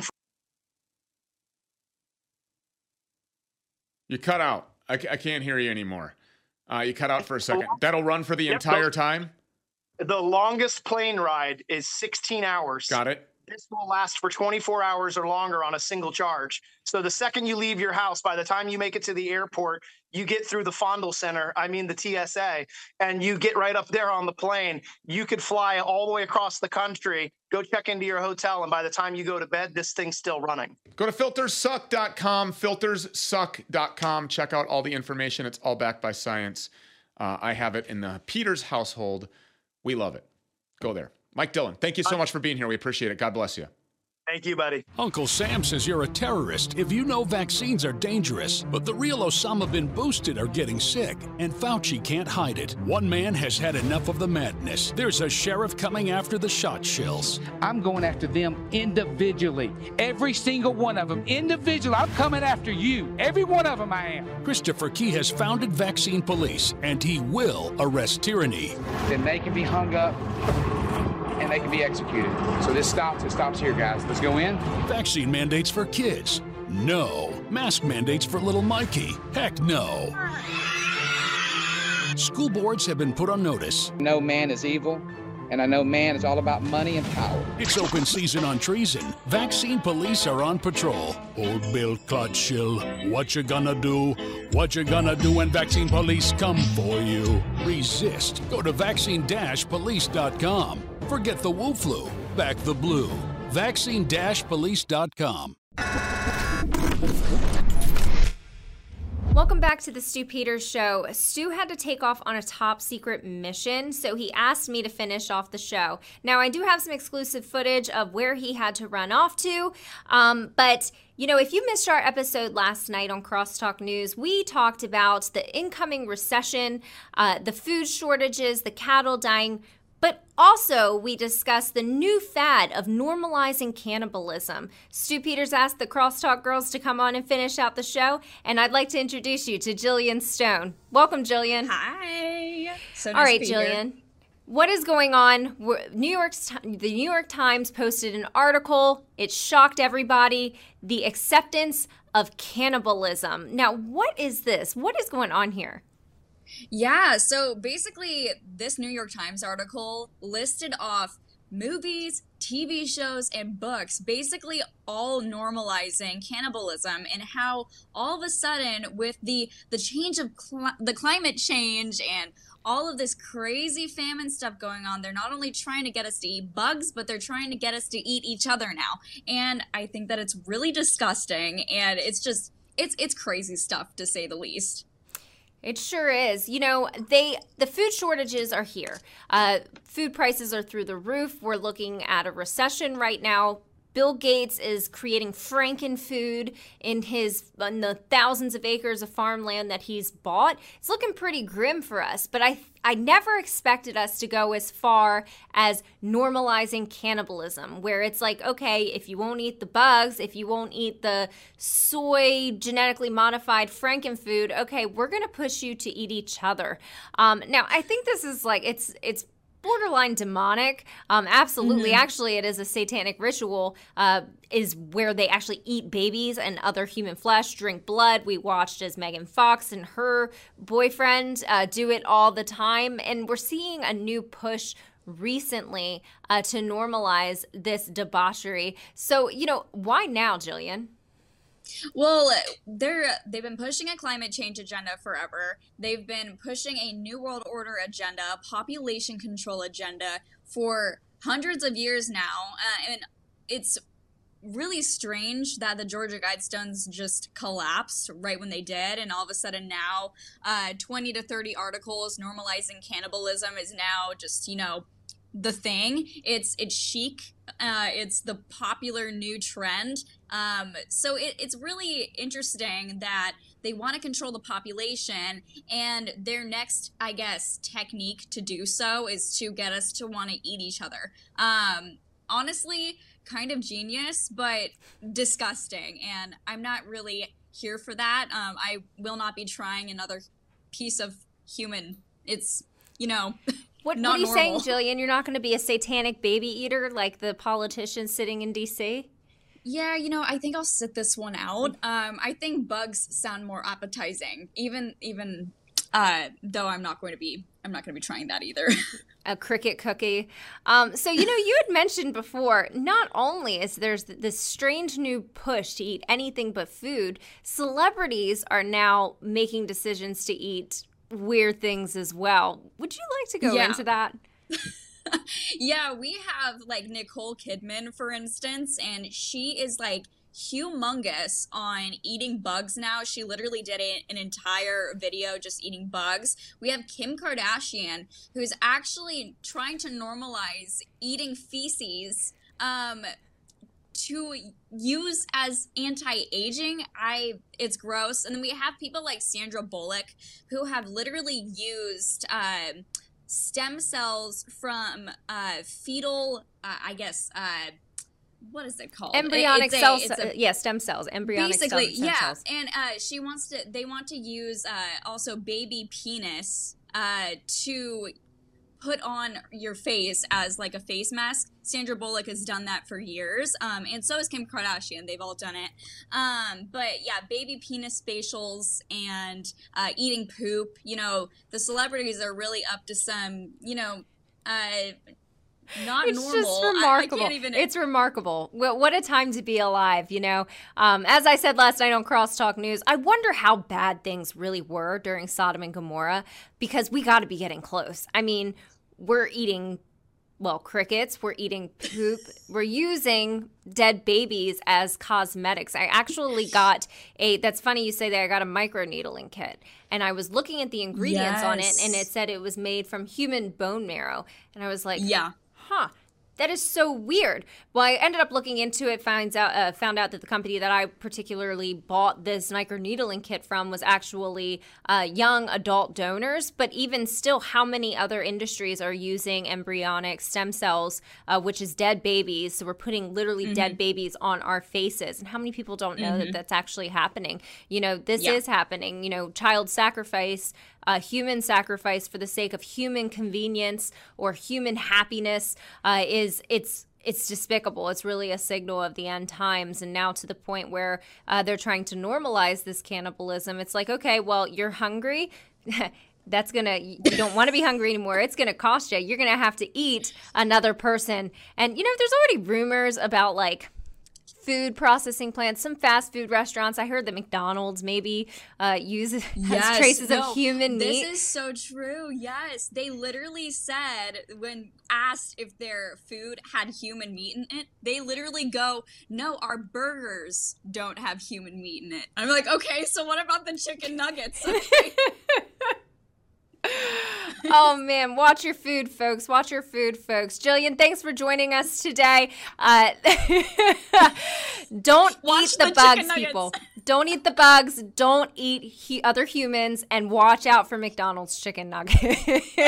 You cut out. I can't hear you anymore. You cut out for a second. That'll run for the entire time? The longest plane ride is 16 hours. Got it. This will last for 24 hours or longer on a single charge. So the second you leave your house, by the time you make it to the airport, you get through the Fondle Center, the TSA, and you get right up there on the plane. You could fly all the way across the country, go check into your hotel, and by the time you go to bed, this thing's still running. Go to filterssuck.com, filterssuck.com. Check out all the information. It's all backed by science. I have it in the Peters household. We love it. Go there. Mike Dillon, thank you so much for being here. We appreciate it. God bless you. Thank you, buddy. Uncle Sam says you're a terrorist if you know vaccines are dangerous, but the real Osama bin boosted are getting sick, and Fauci can't hide it. One man has had enough of the madness. There's a sheriff coming after the shot shills. I'm going after them individually. Every single one of them individually. I'm coming after you. Every one of them I am. Christopher Key has founded Vaccine Police, and he will arrest tyranny. Then they can be hung up and they can be executed. So this stops. It stops here, guys. Let's go in. Vaccine mandates for kids? No. Mask mandates for little Mikey? Heck no. School boards have been put on notice. No man is evil, and I know man is all about money and power. It's open season on treason. Vaccine Police are on patrol. Old Bill Clottshill, what you gonna do? What you gonna do when Vaccine Police come for you? Resist. Go to vaccine-police.com. Forget the Wu flu. Back the blue. Vaccine-police.com. Welcome back to the Stu Peters Show. Stu had to take off on a top secret mission, so he asked me to finish off the show. Now, I do have some exclusive footage of where he had to run off to, but if you missed our episode last night on Crosstalk News, we talked about the incoming recession, the food shortages, the cattle dying, but also we discussed the new fad of normalizing cannibalism. Stu Peters asked the Crosstalk girls to come on and finish out the show, and I'd like to introduce you to Jillian Stone. Welcome, Jillian. Hi. So all right, Jillian. What is going on? The New York Times posted an article. It shocked everybody. The acceptance of cannibalism. Now, what is this? What is going on here? Yeah, so basically this New York Times article listed off movies, TV shows, and books, basically all normalizing cannibalism, and how all of a sudden with the change of the climate change and all of this crazy famine stuff going on, they're not only trying to get us to eat bugs, but they're trying to get us to eat each other now. And I think that it's really disgusting, and it's just, it's crazy stuff to say the least. It sure is. The food shortages are here. Food prices are through the roof. We're looking at a recession right now. Bill Gates is creating frankenfood in the thousands of acres of farmland that he's bought. It's looking pretty grim for us, but I never expected us to go as far as normalizing cannibalism, where it's like, okay, if you won't eat the bugs, if you won't eat the soy genetically modified frankenfood, okay, we're going to push you to eat each other. Now, I think this is like, it's borderline demonic. Absolutely. Actually, it is a satanic ritual, is where they actually eat babies and other human flesh, drink blood. We watched as Megan Fox and her boyfriend do it all the time. And we're seeing a new push recently to normalize this debauchery. So, why now, Jillian? Well, they've been pushing a climate change agenda forever. They've been pushing a New World Order agenda, a population control agenda for hundreds of years now. And it's really strange that the Georgia Guidestones just collapsed right when they did. And all of a sudden now, 20 to 30 articles normalizing cannibalism is now just, the thing. It's chic. It's the popular new trend. So it's really interesting that they want to control the population, and their next, I guess, technique to do so is to get us to want to eat each other. Honestly, kind of genius, but disgusting. And I'm not really here for that. I will not be trying another piece of human. It's, What are you saying, Jillian? You're not going to be a satanic baby eater like the politicians sitting in D.C.? Yeah, I think I'll sit this one out. I think bugs sound more appetizing, even though I'm not going to be trying that either. A cricket cookie. So, you had mentioned before, not only is there's this strange new push to eat anything but food, celebrities are now making decisions to eat weird things as well. Would you like to go into that? Yeah, we have like Nicole Kidman, for instance, and she is like humongous on eating bugs now. She literally did an entire video just eating bugs. We have Kim Kardashian, who's actually trying to normalize eating feces to use as anti-aging. It's gross. And then we have people like Sandra Bullock, who have literally used stem cells from fetal, what is it called? Embryonic cells. Stem cells. Embryonic basically, stem cells. And they want to use also baby penis to put on your face as like a face mask. Sandra Bullock has done that for years, and so has Kim Kardashian. They've all done it. But yeah, baby penis facials and eating poop. The celebrities are really up to some, not it's normal. Just remarkable. I can't even... It's remarkable. What a time to be alive, As I said last night on Crosstalk News, I wonder how bad things really were during Sodom and Gomorrah, because we got to be getting close. I mean, we're eating, crickets. We're eating poop. We're using dead babies as cosmetics. I actually got that's funny you say that, I got a microneedling kit. And I was looking at the ingredients on it, and it said it was made from human bone marrow. And I was like, that is so weird. Well, I ended up looking into it, found out that the company that I particularly bought this microneedling kit from was actually young adult donors. But even still, how many other industries are using embryonic stem cells, which is dead babies? So we're putting literally dead babies on our faces. And how many people don't know that that's actually happening? This is happening. Child sacrifice, human sacrifice for the sake of human convenience or human happiness it's despicable. It's really a signal of the end times. And now to the point where they're trying to normalize this cannibalism. It's like, okay, well, you're hungry. You don't want to be hungry anymore. It's going to cost you. You're going to have to eat another person. And, there's already rumors about like food processing plants, some fast food restaurants. I heard that McDonald's maybe has traces of human meat. This is so true. Yes. They literally said, when asked if their food had human meat in it, they literally go, no, our burgers don't have human meat in it. I'm like, okay, so what about the chicken nuggets? Okay. Oh, man. Watch your food, folks. Watch your food, folks. Jillian, thanks for joining us today. Don't eat the bugs, people. Don't eat the bugs. Don't eat other humans. And watch out for McDonald's chicken nuggets.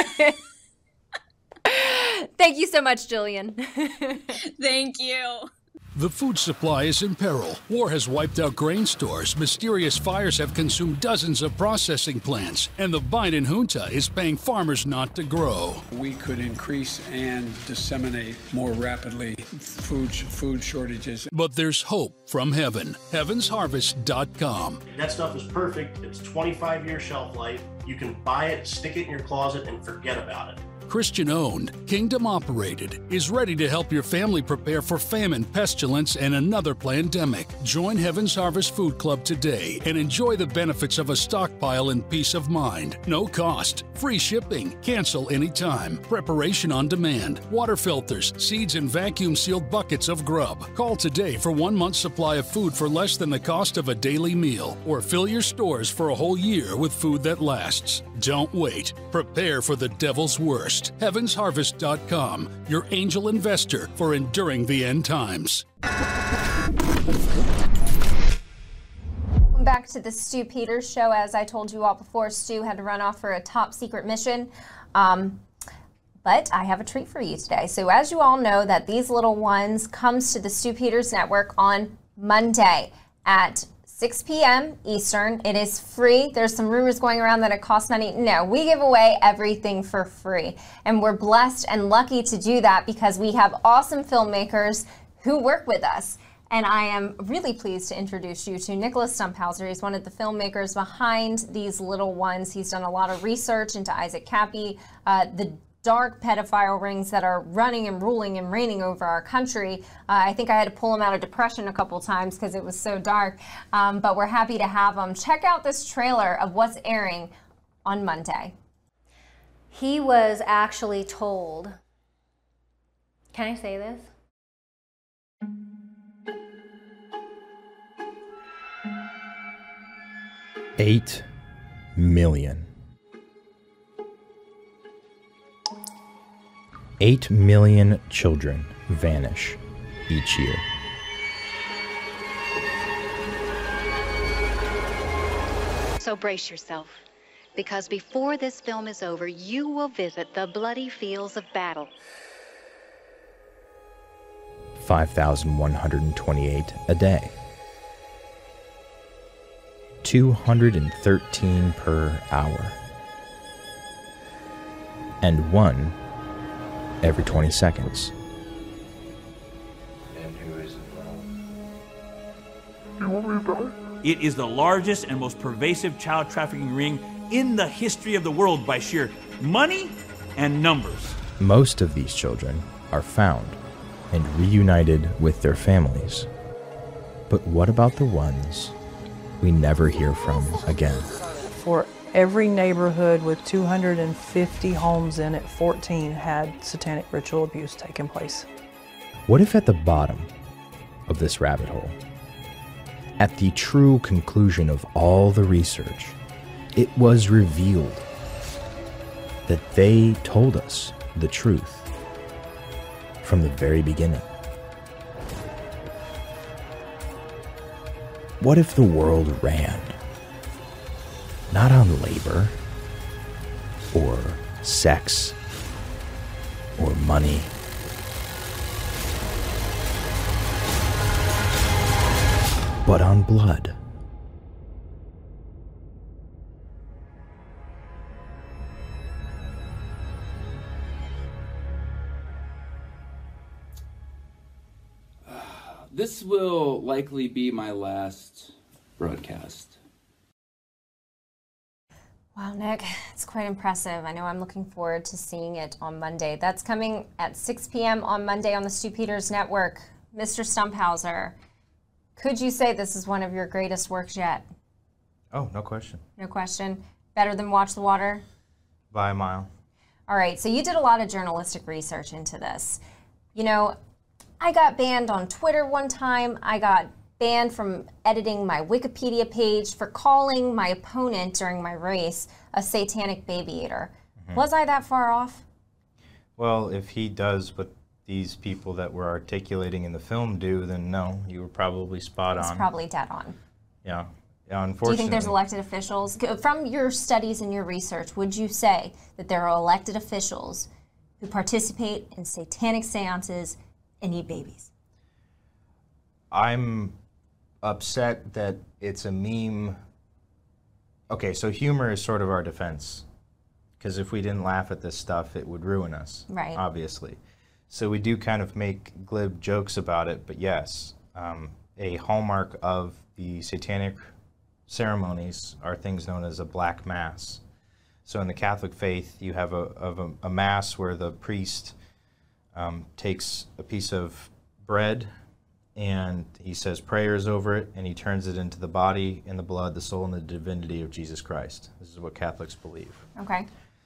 Thank you so much, Jillian. Thank you. The food supply is in peril. War has wiped out grain stores, mysterious fires have consumed dozens of processing plants, and the Biden junta is paying farmers not to grow. We could increase and disseminate more rapidly food shortages. But there's hope from heaven. HeavensHarvest.com. That stuff is perfect. It's 25-year shelf life. You can buy it, stick it in your closet, and forget about it. Christian-owned, kingdom-operated, is ready to help your family prepare for famine, pestilence, and another pandemic. Join Heaven's Harvest Food Club today and enjoy the benefits of a stockpile and peace of mind. No cost, free shipping, cancel anytime, preparation on demand, water filters, seeds, and vacuum-sealed buckets of grub. Call today for 1 month's supply of food for less than the cost of a daily meal, or fill your stores for a whole year with food that lasts. Don't wait. Prepare for the devil's worst. HeavensHarvest.com, your angel investor for enduring the end times. Welcome back to the Stu Peters Show. As I told you all before, Stu had to run off for a top secret mission. But I have a treat for you today. So as you all know, that These Little Ones comes to the Stu Peters Network on Monday at 6 p.m. Eastern. It is free. There's some rumors going around that it costs money. No, we give away everything for free. And we're blessed and lucky to do that because we have awesome filmmakers who work with us. And I am really pleased to introduce you to Nicholas Stumphauser. He's one of the filmmakers behind These Little Ones. He's done a lot of research into Isaac Kappy, the dark pedophile rings that are running and ruling and reigning over our country. I think I had to pull him out of depression a couple times because it was so dark, but we're happy to have him. Check out this trailer of what's airing on Monday. He was actually told, can I say this? $8 million. 8 million children vanish each year. So brace yourself, because before this film is over, you will visit the bloody fields of battle. 5,128 a day. 213 per hour. And one every 20 seconds. And who is it, It is the largest and most pervasive child trafficking ring in the history of the world by sheer money and numbers. Most of these children are found and reunited with their families. But what about the ones we never hear from again? For every neighborhood with 250 homes in it, 14 had satanic ritual abuse taking place. What if at the bottom of this rabbit hole, at the true conclusion of all the research, it was revealed that they told us the truth from the very beginning? What if the world ran not on labor, or sex, or money, but on blood? This will likely be my last broadcast. Wow, Nick, it's quite impressive. I know I'm looking forward to seeing it on Monday. That's coming at 6 p.m. on Monday on the Stu Peters Network. Mr. Stumphauser, could you say this is one of your greatest works yet? Oh, no question. No question. Better than Watch the Water? By a mile. All right, so you did a lot of journalistic research into this. You know, I got banned on Twitter one time. I got banned from editing my Wikipedia page for calling my opponent during my race a satanic baby eater. Was I that far off? Well, if he does what these people that we're articulating in the film do, then no, you were probably spot on. It's probably dead on. Yeah. Yeah, unfortunately. Do you think there's elected officials? From your studies and your research, would you say that there are elected officials who participate in satanic seances and eat babies? I'm upset that it's a meme. Okay, so humor is sort of our defense. Because if we didn't laugh at this stuff, it would ruin us, right? Obviously. So we do kind of make glib jokes about it, but yes, a hallmark of the satanic ceremonies are things known as a black mass. So in the Catholic faith, you have a mass where the priest takes a piece of bread and he says prayers over it, and he turns it into the body and the blood, the soul, and the divinity of Jesus Christ. This is what Catholics believe. Okay.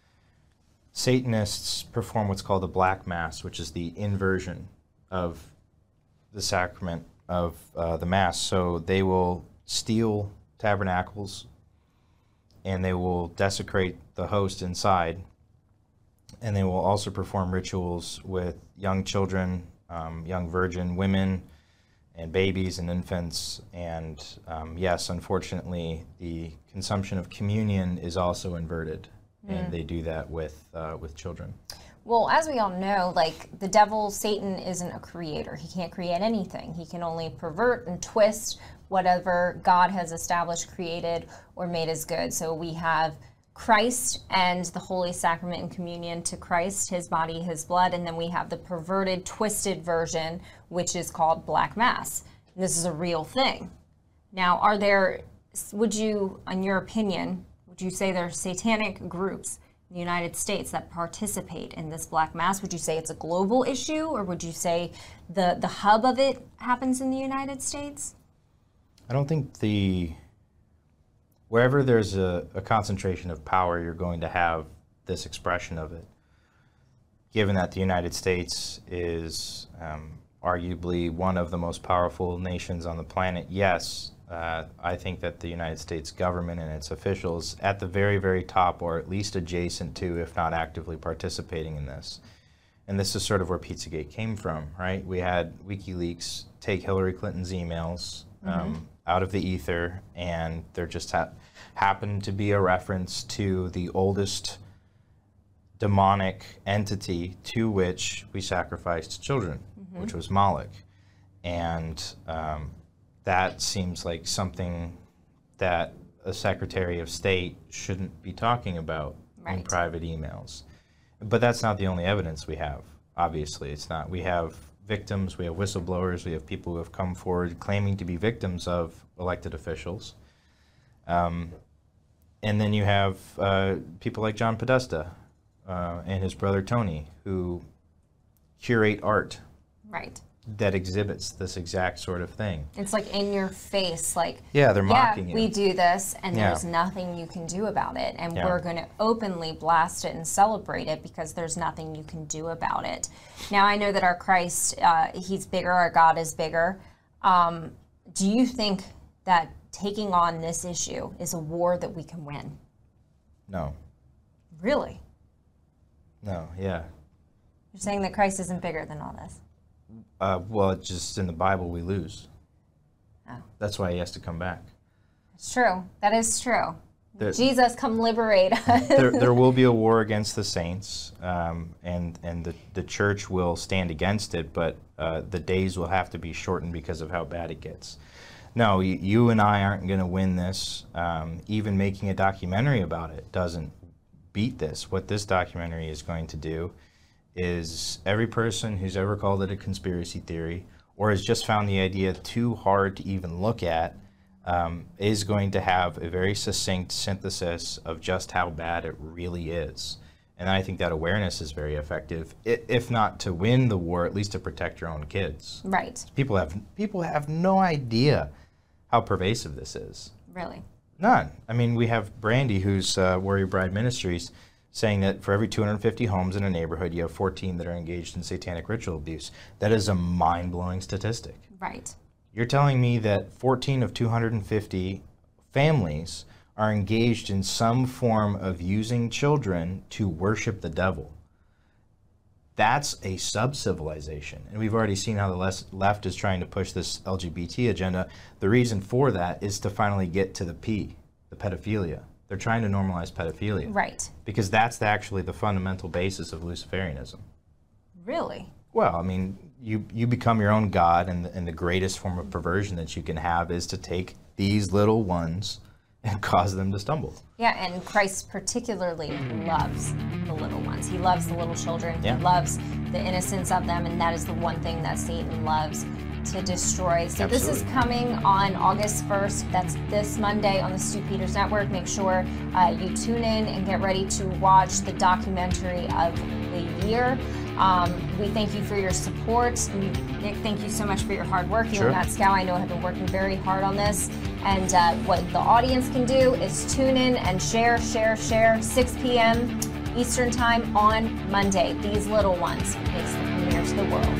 Satanists perform what's called a black mass, which is the inversion of the sacrament of the mass. So they will steal tabernacles and they will desecrate the host inside, and they will also perform rituals with young children, young virgin women, and babies and infants. And yes, unfortunately, the consumption of communion is also inverted. And they do that with children. Well, as we all know, like the devil, Satan, isn't a creator. He can't create anything. He can only pervert and twist whatever God has established, created, or made as good. So we have Christ and the Holy Sacrament and communion to Christ, his body, his blood, and then we have the perverted, twisted version, which is called Black Mass. And this is a real thing. Now, would you, in your opinion, would you say there are satanic groups in the United States that participate in this Black Mass? Would you say it's a global issue, or would you say the hub of it happens in the United States? I don't think wherever there's a concentration of power, you're going to have this expression of it. Given that the United States is arguably one of the most powerful nations on the planet, yes, I think that the United States government and its officials at the very, very top, or at least adjacent to, if not actively participating in this. And this is sort of where Pizzagate came from, right? We had WikiLeaks take Hillary Clinton's emails out of the ether, and there just happened to be a reference to the oldest demonic entity to which we sacrificed children, which was Moloch. And that seems like something that a Secretary of State shouldn't be talking about in private emails. But that's not the only evidence we have, obviously. It's not. We have victims, we have whistleblowers, we have people who have come forward claiming to be victims of elected officials. And then you have people like John Podesta and his brother Tony, who curate art. Right. That exhibits this exact sort of thing. It's like in your face, like, yeah, they're mocking you. We do this, and there's nothing you can do about it, and we're going to openly blast it and celebrate it because there's nothing you can do about it. Now, I know that our Christ, he's bigger, our God is bigger. Do you think that taking on this issue is a war that we can win? No. Really? No, yeah. You're saying that Christ isn't bigger than all this? Well, it's just in the Bible we lose. Oh. That's why he has to come back. It's true. That is true. Jesus, come liberate us. There will be a war against the saints, and the church will stand against it, but the days will have to be shortened because of how bad it gets. No, you and I aren't going to win this. Even making a documentary about it doesn't beat this. What this documentary is going to do is every person who's ever called it a conspiracy theory or has just found the idea too hard to even look at is going to have a very succinct synthesis of just how bad it really is. And I think that awareness is very effective, if not to win the war, at least to protect your own kids. Right. People have no idea how pervasive this is. Really? None. I mean, we have Brandy, who's Warrior Bride Ministries, saying that for every 250 homes in a neighborhood, you have 14 that are engaged in satanic ritual abuse. That is a mind-blowing statistic. Right. You're telling me that 14 of 250 families are engaged in some form of using children to worship the devil. That's a sub-civilization. And we've already seen how the left is trying to push this LGBT agenda. The reason for that is to finally get to the P, the pedophilia. They're trying to normalize pedophilia. Right. Because that's actually the fundamental basis of Luciferianism. Really? Well, I mean, you become your own God, and the greatest form of perversion that you can have is to take these little ones and cause them to stumble. Yeah, and Christ particularly loves the little ones. He loves the little children. Yeah. He loves the innocence of them, and that is the one thing that Satan loves to destroy. So Absolutely. This is coming on August 1st. That's this Monday on the Stu Peters Network. Make sure you tune in and get ready to watch the documentary of the year. We thank you for your support. Nick, thank you so much for your hard work. You Sure. and Matt Scow, I know, have been working very hard on this. And what the audience can do is tune in and share, 6 p.m. Eastern Time on Monday. These little ones makes the premiere to the world.